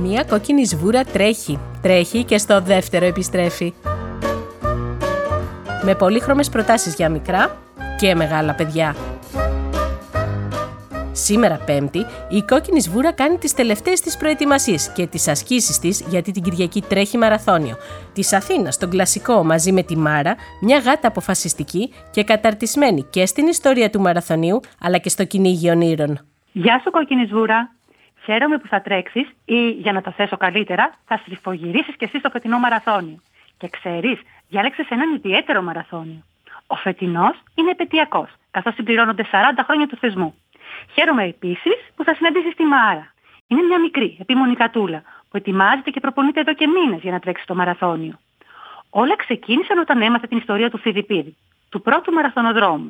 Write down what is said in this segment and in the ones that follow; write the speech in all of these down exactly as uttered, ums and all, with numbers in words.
Μία κόκκινη σβούρα τρέχει, τρέχει και στο δεύτερο επιστρέφει. Με πολύχρωμες προτάσεις για μικρά και μεγάλα παιδιά. Σήμερα Πέμπτη, η κόκκινη σβούρα κάνει τις τελευταίες της προετοιμασίες και τις ασκήσεις της, γιατί την Κυριακή τρέχει μαραθώνιο. Της Αθήνας, στον κλασικό, μαζί με τη Μάρα, μια γάτα αποφασιστική και καταρτισμένη και στην ιστορία του μαραθωνίου, αλλά και στο κυνήγι ονείρων. Γεια σου κόκκινη σβούρα! Χαίρομαι που θα τρέξεις ή, για να το θέσω καλύτερα, θα στριφογυρίσεις κι εσύ στο φετινό μαραθώνιο. Και ξέρεις, διάλεξες έναν ιδιαίτερο μαραθώνιο. Ο φετινός είναι επαιτειακός, καθώς συμπληρώνονται σαράντα χρόνια του θεσμού. Χαίρομαι επίσης που θα συναντήσεις τη Μάρα. Είναι μια μικρή, επίμονη κατούλα που ετοιμάζεται και προπονείται εδώ και μήνες για να τρέξει το μαραθώνιο. Όλα ξεκίνησαν όταν έμαθε την ιστορία του Φιδιππίδη, του πρώτου μαραθωνοδρόμου.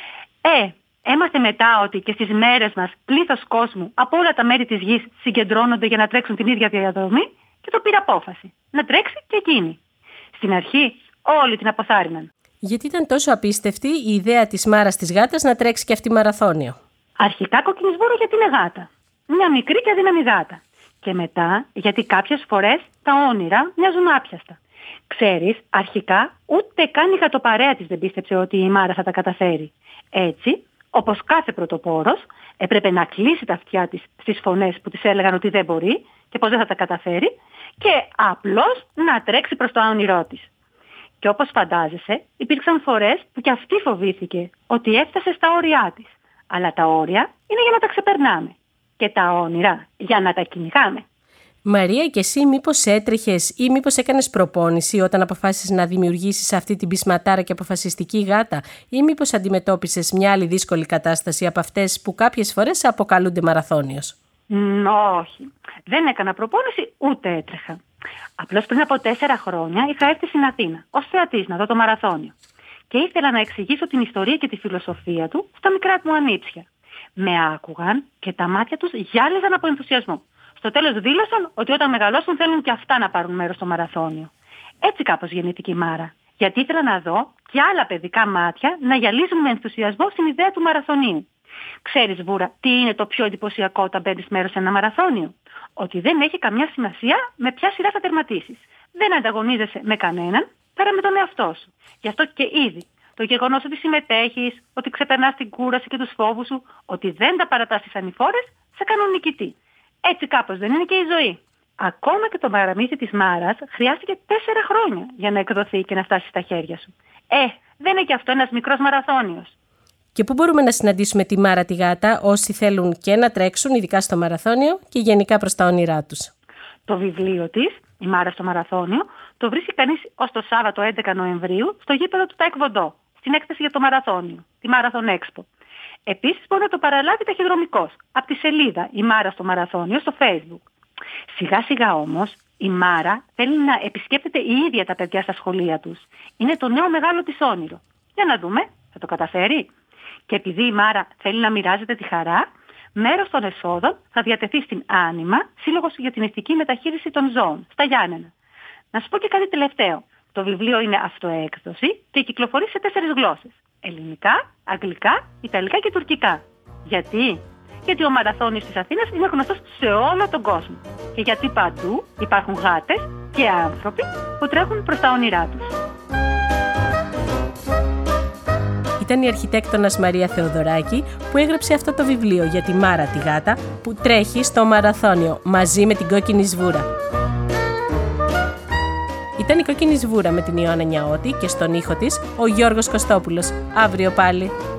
Ε, έμαθε μετά ότι και στις μέρες μας πλήθος κόσμου από όλα τα μέρη της γης συγκεντρώνονται για να τρέξουν την ίδια διαδρομή και το πήρε απόφαση να τρέξει και εκείνη. Στην αρχή όλοι την αποθάρρυναν. Γιατί ήταν τόσο απίστευτη η ιδέα της Μάρας της γάτας να τρέξει και αυτή μαραθώνιο? Αρχικά κόκκινη σβούρα γιατί είναι γάτα. Μια μικρή και αδύναμη γάτα. Και μετά γιατί κάποιες φορές τα όνειρα μοιάζουν άπιαστα. Ξέρεις, αρχικά ούτε καν η γατοπαρέα της δεν πίστεψε ότι η Μάρα θα τα καταφέρει. Έτσι, όπως κάθε πρωτοπόρος, έπρεπε να κλείσει τα αυτιά της στις φωνές που της έλεγαν ότι δεν μπορεί και πως δεν θα τα καταφέρει και απλώς να τρέξει προς το όνειρό της. Και όπως φαντάζεσαι, υπήρξαν φορές που και αυτή φοβήθηκε ότι έφτασε στα όρια της. Αλλά τα όρια είναι για να τα ξεπερνάμε και τα όνειρα για να τα κυνηγάμε. Μαρία, και εσύ μήπως έτρεχες ή μήπως έκανες προπόνηση όταν αποφάσισες να δημιουργήσεις αυτή την πεισματάρα και αποφασιστική γάτα, ή μήπως αντιμετώπισες μια άλλη δύσκολη κατάσταση από αυτές που κάποιες φορές αποκαλούνται μαραθώνιος? Μ, όχι, δεν έκανα προπόνηση ούτε έτρεχα. Απλώς πριν από τέσσερα χρόνια είχα έρθει στην Αθήνα ως θεατής να δω το μαραθώνιο. Και ήθελα να εξηγήσω την ιστορία και τη φιλοσοφία του στα μικρά μου ανήψια. Με άκουγαν και τα μάτια τους γυάλιζαν από ενθουσιασμό. Στο τέλος δήλωσαν ότι όταν μεγαλώσουν θέλουν και αυτά να πάρουν μέρος στο μαραθώνιο. Έτσι κάπως γεννήθηκε η Μάρα. Γιατί ήθελα να δω και άλλα παιδικά μάτια να γυαλίζουν με ενθουσιασμό στην ιδέα του μαραθωνίου. Ξέρεις, Βούρα, τι είναι το πιο εντυπωσιακό όταν παίρνεις μέρος σε ένα μαραθώνιο? Ότι δεν έχει καμιά σημασία με ποια σειρά θα τερματίσεις. Δεν ανταγωνίζεσαι με κανέναν πέρα με τον εαυτό σου. Γι' αυτό και ήδη το γεγονός ότι συμμετέχεις, ότι ξεπερνάς την κούραση και τους φόβους σου, ότι δεν τα παρατάς τις ανηφόρες, σε κάνουν νικητή. Έτσι κάπως δεν είναι και η ζωή? Ακόμα και το παραμύθι της Μάρας χρειάστηκε τέσσερα χρόνια για να εκδοθεί και να φτάσει στα χέρια σου. Ε, δεν είναι και αυτό ένας μικρός μαραθώνιος? Και πού μπορούμε να συναντήσουμε τη Μάρα τη γάτα, όσοι θέλουν και να τρέξουν, ειδικά στο μαραθώνιο και γενικά προς τα όνειρά τους? Το βιβλίο της, η Μάρα στο μαραθώνιο, το βρίσκει κανείς ως το Σάββατο έντεκα Νοεμβρίου στο γήπεδο του Τάικβοντό, στην έκθεση για το μαραθώνιο, τη Marathon Expo. Επίσης μπορεί να το παραλάβει ταχυδρομικός από τη σελίδα «Η Μάρα στο μαραθώνιο» στο Facebook. Σιγά σιγά όμως η Μάρα θέλει να επισκέπτεται η ίδια τα παιδιά στα σχολεία τους. Είναι το νέο μεγάλο της όνειρο. Για να δούμε, θα το καταφέρει? Και επειδή η Μάρα θέλει να μοιράζεται τη χαρά, μέρος των εσόδων θα διατεθεί στην Άνιμα, Σύλλογος για την Ηθική Μεταχείριση των Ζώων, στα Γιάννενα. Να σου πω και κάτι τελευταίο. Το βιβλίο είναι αυτοέκδοση και κυκλοφορεί σε τέσσερις γλώσσες. Ελληνικά, αγγλικά, ιταλικά και τουρκικά. Γιατί? Γιατί ο μαραθώνιος της Αθήνας είναι γνωστός σε όλο τον κόσμο. Και γιατί παντού υπάρχουν γάτες και άνθρωποι που τρέχουν προς τα όνειρά τους. Ήταν η αρχιτέκτονας Μαρία Θεοδωράκη που έγραψε αυτό το βιβλίο για τη Μάρα τη γάτα που τρέχει στο μαραθώνιο μαζί με την κόκκινη σβούρα. Ήταν η κόκκινη σβούρα με την Ιωάννα Νιαώτη και στον ήχο της ο Γιώργος Κωστόπουλος. Αύριο πάλι.